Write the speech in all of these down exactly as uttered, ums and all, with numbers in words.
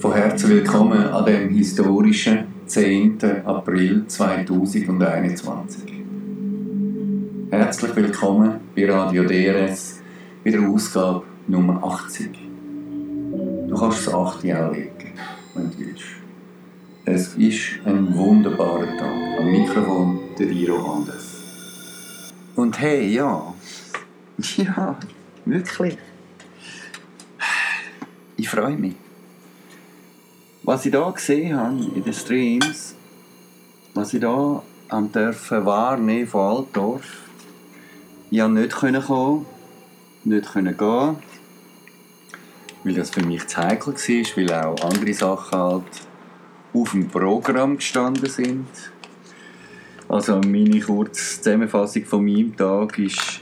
Von Herzen willkommen an dem historischen zehnten April zweitausendeinundzwanzig. Herzlich willkommen bei Radio D R S bei der Ausgabe Nummer achtzig. Du kannst das achte auch legen, wenn du willst. Es ist ein wunderbarer Tag. Am Mikrofon der Iro Andes. Und hey, ja, ja, wirklich. Ich freue mich. Was ich hier gesehen habe in den Streams, was ich hier am dürfen wahrnehmen von Altdorf, ich konnte nicht kommen, nicht gehen, weil das für mich zu heikel war, weil auch andere Sachen halt auf dem Programm gestanden sind. Also meine kurze Zusammenfassung von meinem Tag ist,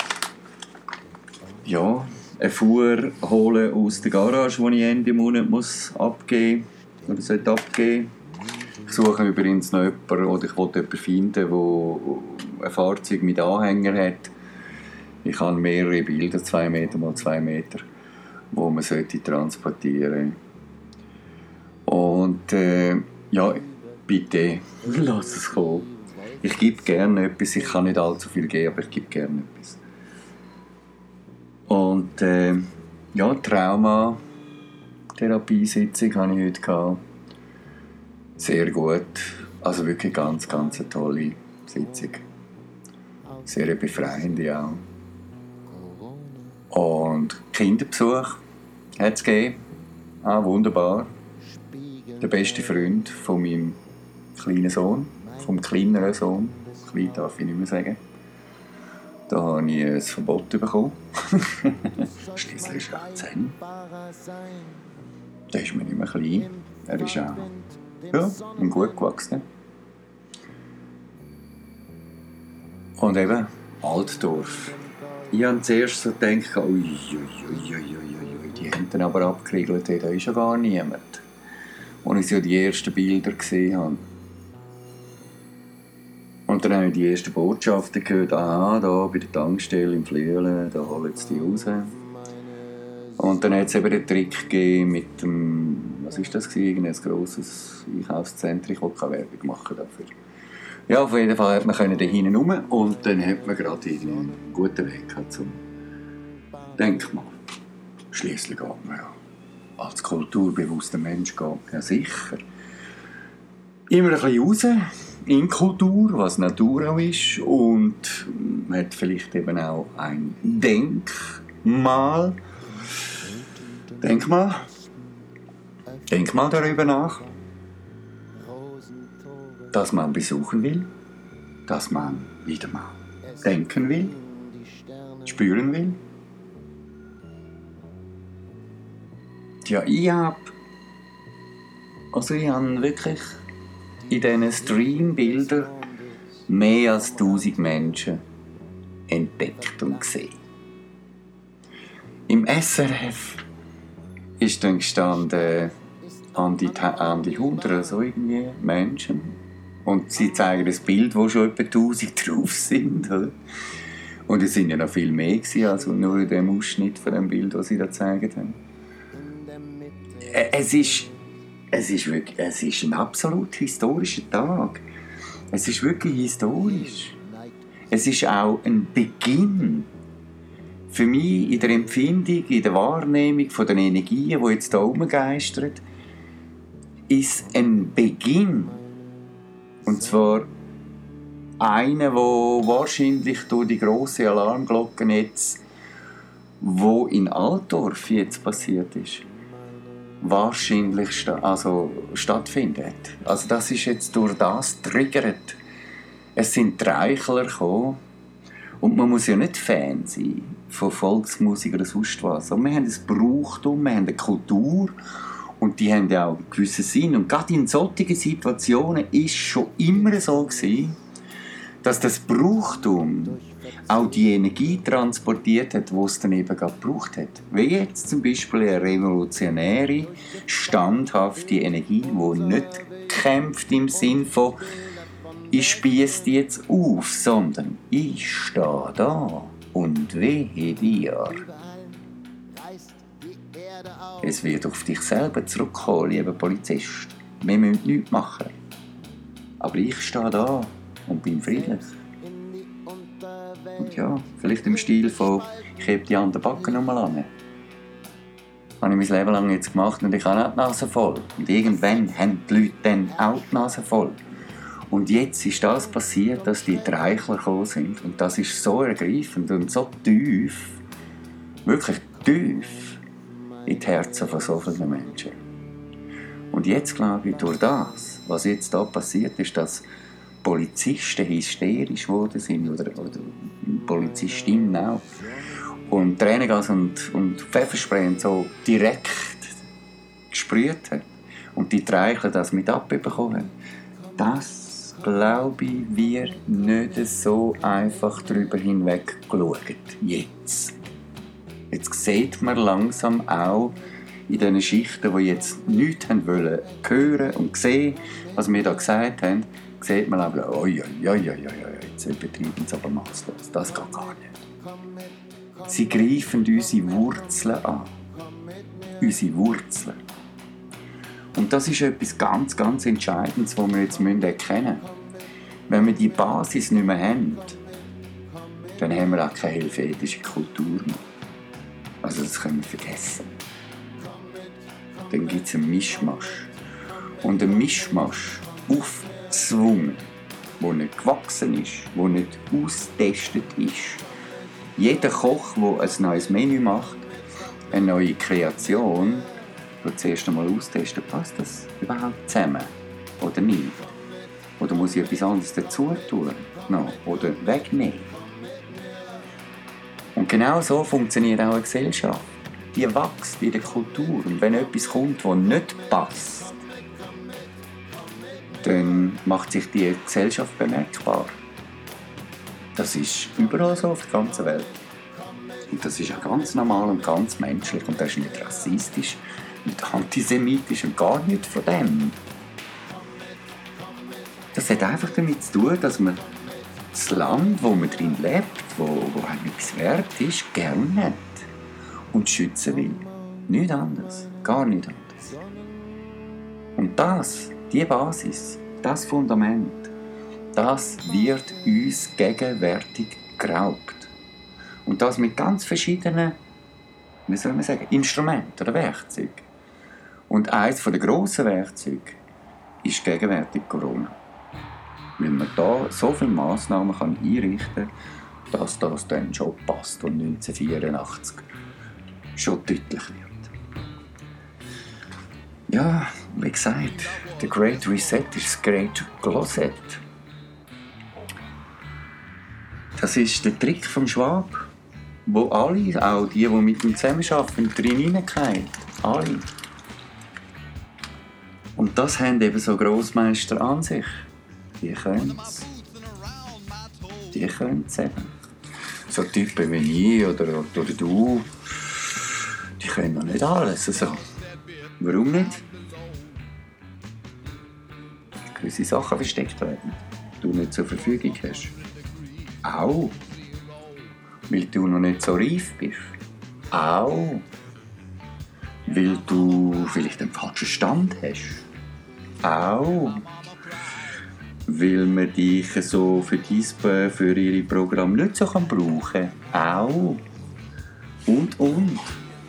ja, eine Fuhr holen aus der Garage, die ich Ende Monat muss abgeben oder sollte abgeben. Ich suche übrigens noch jemanden, oder ich wollte jemanden finden, der ein Fahrzeug mit Anhänger hat. Ich habe mehrere Bilder, zwei Meter mal zwei Meter, wo man sollte transportieren. Und äh, ja, bitte, lass es kommen. Ich gebe gerne etwas, ich kann nicht allzu viel geben, aber ich gebe gerne etwas. Und äh, ja, Trauma-Therapiesitzung hatte ich heute gehabt. Sehr gut. Also wirklich ganz, ganz eine tolle Sitzung. Sehr befreiende auch. Und Kinderbesuch hat es gegeben. Ah, wunderbar. Der beste Freund von meinem kleinen Sohn, vom kleineren Sohn. Klein darf ich nicht mehr sagen. Da habe ich ein Verbot bekommen. Schliesslich ist er zehn. Der ist mir nicht mehr klein. Er ist auch ja, ein gut gewachsener. Und eben Altdorf. Ich habe zuerst so gedacht, ui, ui, ui, ui, ui, die haben dann aber abgeriegelt, da ist ja gar niemand. Als ich so die ersten Bilder gesehen habe. Und dann habe ich die ersten Botschaften gehört, aha, da bei der Tankstelle im Flüelen, da holen sie die raus. Und dann hat es eben den Trick gegeben mit dem, was war das gewesen, ein grosses Einkaufszentrum, ich wollte keine Werbung machen dafür. Ja, auf jeden Fall hat man da hinten rum und dann hat man gerade einen guten Weg gehabt zum Denkmal. Schliesslich geht man ja als kulturbewusster Mensch geht, ja sicher. Immer ein bisschen raus in Kultur, was Natur auch ist, und man hat vielleicht eben auch ein Denkmal. Denkmal. Denk mal darüber nach, dass man besuchen will, dass man wieder mal denken will, spüren will. Ja, ich habe also ich habe wirklich in diesen Streambildern mehr als tausend Menschen entdeckt und gesehen. Im S R F ist dann gestanden an die, an die hundert so irgendwie Menschen. Und sie zeigen das Bild, wo schon etwa tausend drauf sind. Oder? Und es waren ja noch viel mehr gewesen, als nur in dem Ausschnitt von dem Bild, das sie da gezeigt haben. Es ist, es ist wirklich, es ist ein absolut historischer Tag. Es ist wirklich historisch. Es ist auch ein Beginn. Für mich in der Empfindung, in der Wahrnehmung von den Energien, die jetzt hier herumgeistern, ist ein Beginn. Und zwar einer, der wahrscheinlich durch die grosse Alarmglocke jetzt, wo in Altdorf jetzt passiert ist, wahrscheinlich sta- also stattfindet. Also das ist jetzt durch das triggert. Es sind die Reichler gekommen. Und man muss ja nicht Fan sein von Volksmusik oder sonst was. Aber wir haben ein Brauchtum, wir haben eine Kultur und die haben ja auch einen gewissen Sinn. Und gerade in solchen Situationen war es schon immer so gewesen, dass das Brauchtum auch die Energie transportiert hat, die es dann eben gerade gebraucht hat. Wie jetzt zum Beispiel eine revolutionäre, standhafte Energie, die nicht kämpft im Sinn von «Ich spiesse die jetzt auf», sondern «Ich stehe da und wehe dir». Es wird auf dich selber zurückkommen, lieber Polizist. Wir müssen nichts machen. Aber ich stehe da und bin friedlich. Und ja, vielleicht im Stil von «Ich heb die an den Backen nochmal an». Das habe ich mein Leben lang jetzt gemacht und ich habe auch die Nase voll. Und irgendwann haben die Leute dann auch die Nase voll. Und jetzt ist das passiert, dass die Treichler gekommen sind. Und das ist so ergreifend und so tief, wirklich tief, in die Herzen von so vielen Menschen. Und jetzt glaube ich, durch das, was jetzt da passiert ist, dass Polizisten hysterisch geworden sind, oder, oder Polizistinnen auch, und Tränengas und, und Pfefferspray und so direkt gesprüht haben und die Treichler das mit abbekommen haben, das, glaube ich, wird nicht so einfach darüber hinweg geschaut. Jetzt. Jetzt sieht man langsam auch in diesen Schichten, die jetzt nichts haben wollen, hören und sehen, was wir da gesagt haben, sieht man aber, oi, oi, oi, oi, oi, jetzt übertreiben sie aber maßlos. Das geht gar nicht. Sie greifen unsere Wurzeln an. Unsere Wurzeln. Und das ist etwas ganz, ganz Entscheidendes, was wir jetzt erkennen müssen. Wenn wir die Basis nicht mehr haben, dann haben wir auch keine helvetische Kultur mehr. Also das können wir vergessen. Dann gibt es einen Mischmasch. Und ein Mischmasch aufgezwungen, der nicht gewachsen ist, der nicht ausgetestet ist. Jeder Koch, der ein neues Menü macht, eine neue Kreation, wird zuerst einmal austesten, passt das überhaupt zusammen oder nicht? Oder muss ich etwas anderes dazu tun? No. Oder wegnehmen? Und genau so funktioniert auch eine Gesellschaft. Die wächst in der Kultur. Und wenn etwas kommt, das nicht passt, dann macht sich die Gesellschaft bemerkbar. Das ist überall so auf der ganzen Welt. Und das ist auch ganz normal und ganz menschlich. Und das ist nicht rassistisch, nicht antisemitisch und gar nicht von dem. Das hat einfach damit zu tun, dass man das Land, wo man drin lebt, wo, wo einem etwas wert ist, gerne hat und schützen will. Nicht anders. Gar nicht anders. Und das, die Basis, das Fundament, das wird uns gegenwärtig geraubt. Und das mit ganz verschiedenen, wie soll man sagen, Instrumenten oder Werkzeugen. Und eines der grossen Werkzeuge ist gegenwärtig Corona. Weil man da so viele Massnahmen kann einrichten kann, dass das dann schon passt und neunzehnhundertvierundachtzig schon deutlich wird. Ja, wie gesagt, der Great Reset ist das Great Closet. Das ist der Trick vom Schwab, wo alle, auch die, die mit ihm zusammenarbeiten, drin hineingehen. Alle. Und das haben eben so Grossmeister an sich. Die können es. Die können es eben. So Typen wie ich oder, oder du, die können noch nicht alles. Also, warum nicht? Gewisse Sachen versteckt werden, die du nicht zur Verfügung hast. Auch. Weil du noch nicht so reif bist. Auch. Weil du vielleicht einen falschen Stand hast. Auch. Weil man dich so für, dies, für ihre Programme nicht so kann brauchen kann. Auch. Und, und.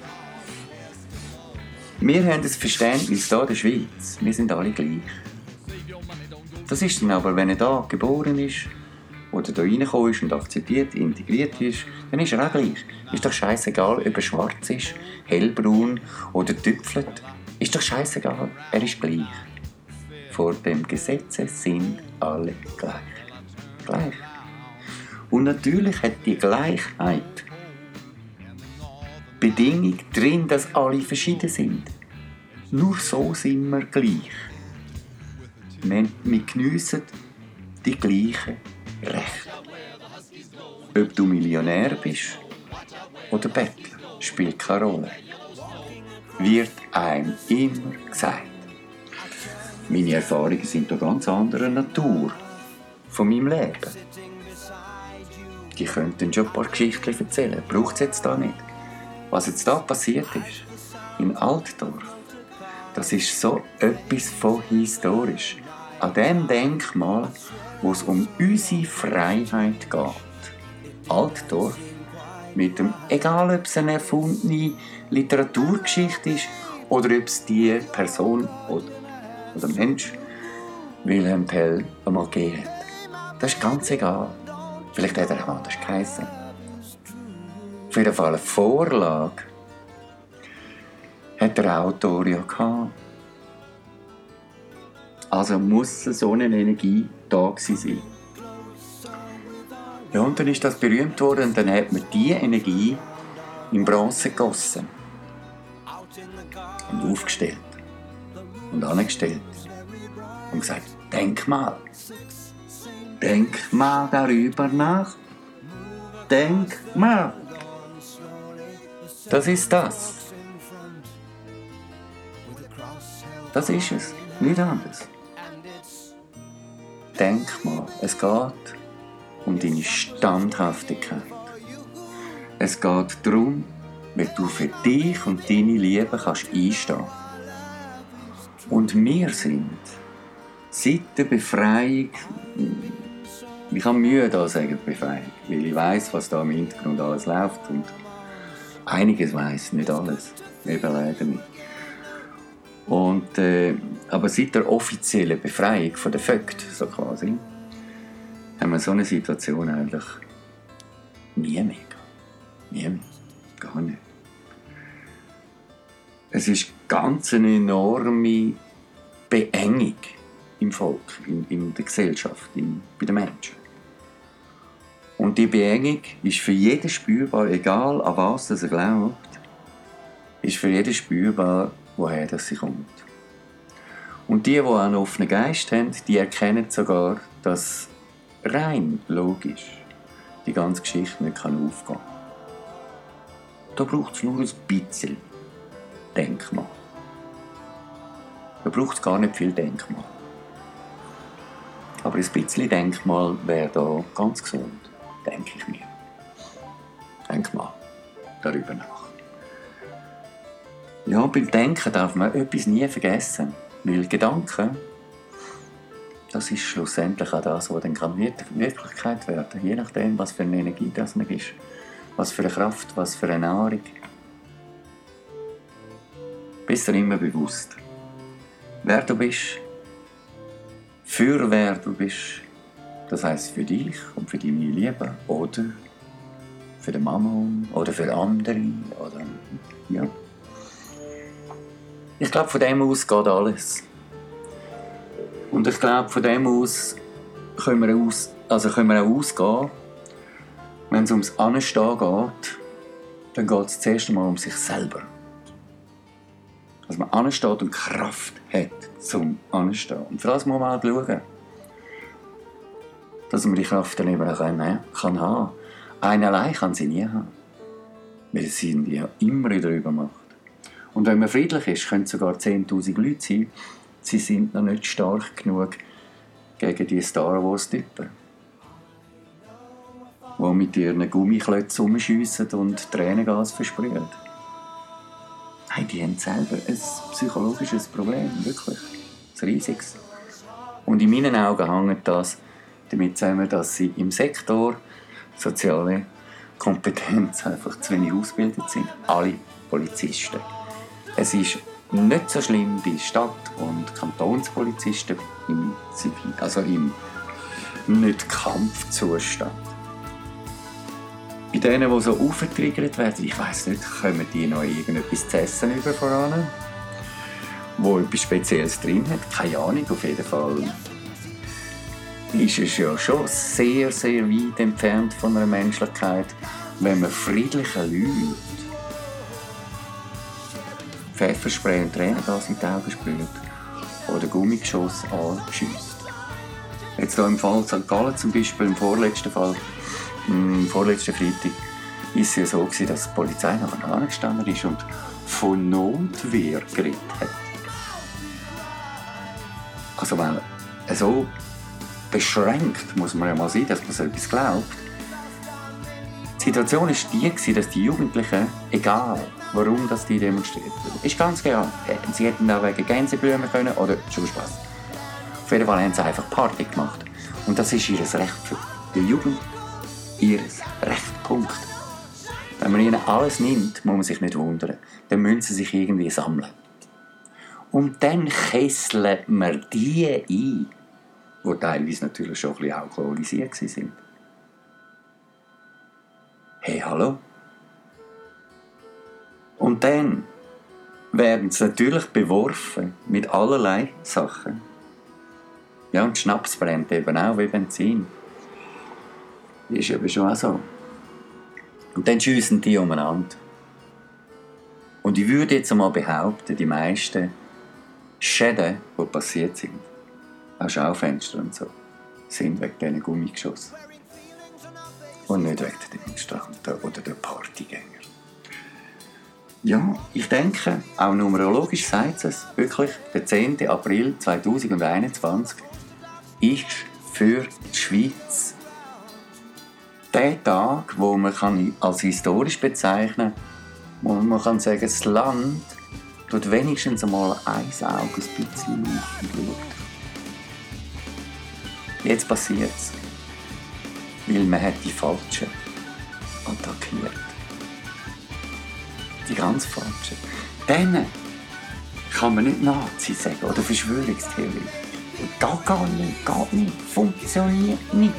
Wir haben das Verständnis hier in der Schweiz. Wir sind alle gleich. Das ist dann aber, wenn er hier geboren ist, oder hier reingekommen ist und akzeptiert, integriert ist, dann ist er auch gleich. Ist doch scheißegal, ob er schwarz ist, hellbraun oder tüpfelt. Ist doch scheißegal, er ist gleich. Vor dem Gesetz sind alle gleich. Gleich. Und natürlich hat die Gleichheit Bedingung drin, dass alle verschieden sind. Nur so sind wir gleich. Wir, wir geniessen die gleichen Rechte. Ob du Millionär bist oder Bettler, spielt keine Rolle. Wird einem immer gesagt. Meine Erfahrungen sind eine ganz anderer Natur von meinem Leben. Die könnten schon ein paar Geschichten erzählen. Braucht es jetzt da nicht. Was jetzt da passiert ist, in Altdorf, das ist so etwas von historisch. An dem Denkmal, wo es um unsere Freiheit geht. Altdorf, mit dem, egal ob es eine erfundene Literaturgeschichte ist oder ob es die Person oder, oder Mensch Wilhelm Tell einmal gegeben hat. Das ist ganz egal. Vielleicht hat er auch anders geheißen. Auf jeden Fall eine Vorlage hat der Autor ja gehabt. Also muss so eine Energie da gewesen sein. Ja, und dann ist das berühmt worden und dann hat man diese Energie in Bronze gegossen und aufgestellt und angestellt und gesagt, denk mal, denk mal darüber nach, denk mal. Das ist das. Das ist es, nicht anders. Denk mal, es geht um deine Standhaftigkeit. Es geht darum, wie du für dich und deine Liebe kannst einstehen. Und wir sind seit der Befreiung, ich habe Mühe da sagen Befreiung, weil ich weiss, was da im Hintergrund alles läuft und einiges weiss, nicht alles, eben leider nicht. Und, äh, aber seit der offiziellen Befreiung von der Vögte, so quasi, haben wir so eine Situation eigentlich nie mehr. Nie mehr. Gar nicht. Es ist ganz eine enorme Beengung im Volk, in, in der Gesellschaft, in, bei den Menschen. Und die Beengung ist für jeden spürbar, egal an was das er glaubt, ist für jeden spürbar, woher das sie kommt. Und die, die einen offenen Geist haben, die erkennen sogar, dass rein logisch die ganze Geschichte nicht aufgehen kann. Da braucht es nur ein bisschen Denkmal. Da braucht es gar nicht viel Denkmal. Aber ein bisschen Denkmal wäre da ganz gesund, denke ich mir. Denk mal darüber nach. Ja, beim Denken darf man etwas nie vergessen. Weil Gedanken, das ist schlussendlich auch das, was dann Wirklichkeit werden kann. Je nachdem, was für eine Energie das man ist. Was für eine Kraft, was für eine Nahrung. Bist dir immer bewusst, wer du bist, für wer du bist. Das heisst für dich und für deine Liebe oder für die Mama oder für andere. Oder, ja. Ich glaube, von dem aus geht alles. Und ich glaube, von dem aus können wir, aus, also können wir auch ausgehen, wenn es ums Anstehen geht, dann geht es zuerst einmal um sich selber. Dass man ansteht und Kraft hat zum Anstehen. Und für das muss man halt schauen, dass man die Kraft dann eben auch kann, kann haben. Einer allein kann sie nie haben. Weil es sind ja immer wieder übermacht. Und wenn man friedlich ist, können es sogar zehntausend Leute sein. Sie sind noch nicht stark genug gegen die Star Wars-Typen, die mit ihren Gummiklötzen rumschiessen und Tränengas versprühen. Nein, die haben selber ein psychologisches Problem, wirklich. Ein riesiges. Und in meinen Augen hängt das damit zusammen, dass sie im Sektor soziale Kompetenz einfach zu wenig ausgebildet sind. Alle Polizisten. Es ist nicht so schlimm bei Stadt- und Kantonspolizisten im Zivil, also im Nicht-Kampfzustand. Bei denen, die so aufgetriggert werden, ich weiss nicht, kommen die noch irgendetwas zu essen über voran, wo etwas Spezielles drin hat? Keine Ahnung, auf jeden Fall ist es ja schon sehr, sehr weit entfernt von einer Menschlichkeit, wenn man friedlichen Leuten Pfefferspray und Tränengas in die Augen sprüht oder Gummigeschoss anschiesst. Jetzt hier im Fall Sankt Gallen zum Beispiel, im vorletzten Fall, im vorletzten Freitag, war es ja so, dass die Polizei nachher angestanden ist und von Notwehr geredet hat. Also weil so beschränkt muss man ja mal sein, dass man so etwas glaubt. Die Situation war die, dass die Jugendlichen, egal warum das die demonstriert haben. Ist ganz klar. Sie hätten auch wegen Gänseblumen können oder schon Spaß. Auf jeden Fall haben sie einfach Party gemacht. Und das ist ihr Recht für die Jugend. Ihr Recht. Punkt. Wenn man ihnen alles nimmt, muss man sich nicht wundern. Dann müssen sie sich irgendwie sammeln. Und dann kesseln wir die ein, die teilweise natürlich schon ein bisschen alkoholisiert waren. Hey, hallo? Und dann werden sie natürlich beworfen mit allerlei Sachen. Ja, und Schnaps brennt eben auch wie Benzin. Ist eben schon auch so. Und dann schiessen die umeinander. Und ich würde jetzt einmal behaupten, die meisten Schäden, die passiert sind, auch Schaufenster und so, sind wegen diesen Gummigeschossen. Und nicht wegen der Demonstranten oder der Partygänger. Ja, ich denke, auch numerologisch sagt es, wirklich, der zehnten April zweitausendeinundzwanzig ist für die Schweiz der Tag, wo man kann als historisch bezeichnen kann, wo man kann sagen, das Land tut wenigstens einmal ein Auge ein bisschen auf und schaut. Jetzt passiert es, weil man hat die Falschen attackiert. Die ganz Falschen. Denen kann man nicht Nazi sagen oder Verschwörungstheorie. Geht gar nicht, geht nicht, funktioniert nicht.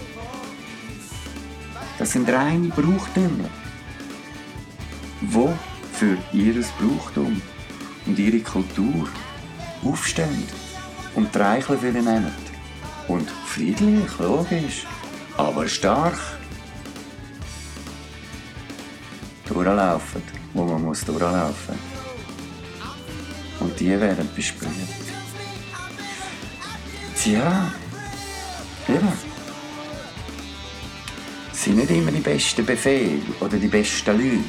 Das sind reine Brauchtümer, die für ihr Brauchtum und ihre Kultur aufstehen und die Reicheln für ihn nehmen. Und friedlich, logisch, aber stark durchlaufen, wo man muss durchlaufen. Und die werden besprüht. Tja, ja. Es sind nicht immer die besten Befehle oder die besten Leute.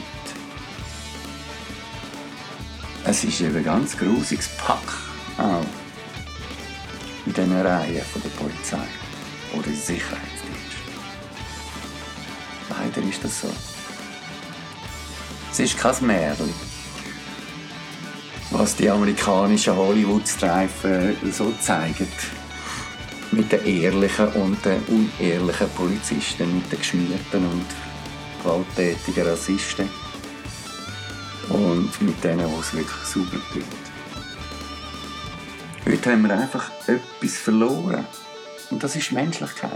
Es ist eben ein ganz grusiges Pack auch in diesen Reihen von der Polizei oder des Sicherheitsdienstes. Leider ist das so. Es ist kein Märchen, was die amerikanischen Hollywood-Streifen so zeigen. Mit den ehrlichen und den unehrlichen Polizisten, mit den geschmierten und gewalttätigen Rassisten und mit denen, die es wirklich sauber tun. Heute haben wir einfach etwas verloren und das ist Menschlichkeit.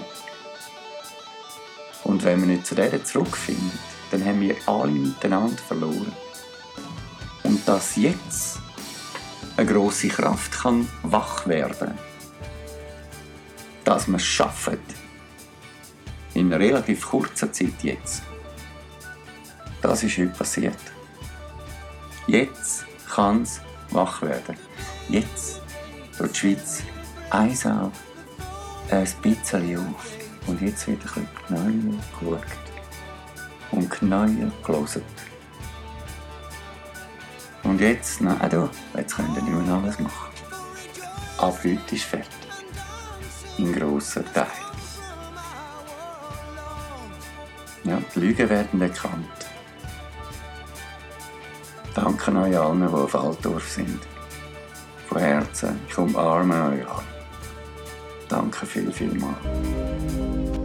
Und wenn wir nicht zu der zurückfinden, dann haben wir alle miteinander verloren. Und dass jetzt eine grosse Kraft kann wach werden kann, dass wir es schaffen, in relativ kurzer Zeit jetzt. Das ist heute passiert. Jetzt kann es wach werden. Jetzt tut die Schweiz eins Auge ein bisschen auf. Und jetzt wird ein bisschen genauer geschaut und genauer gehört. Und jetzt, nein, du, jetzt könnt ihr nicht mehr alles machen. Ab heute ist fertig. In grossen Teilen. Ja, die Lügen werden erkannt. Danke euch allen, die auf Altdorf sind. Von Herzen, ich umarme euch alle. Danke viel, viel mal.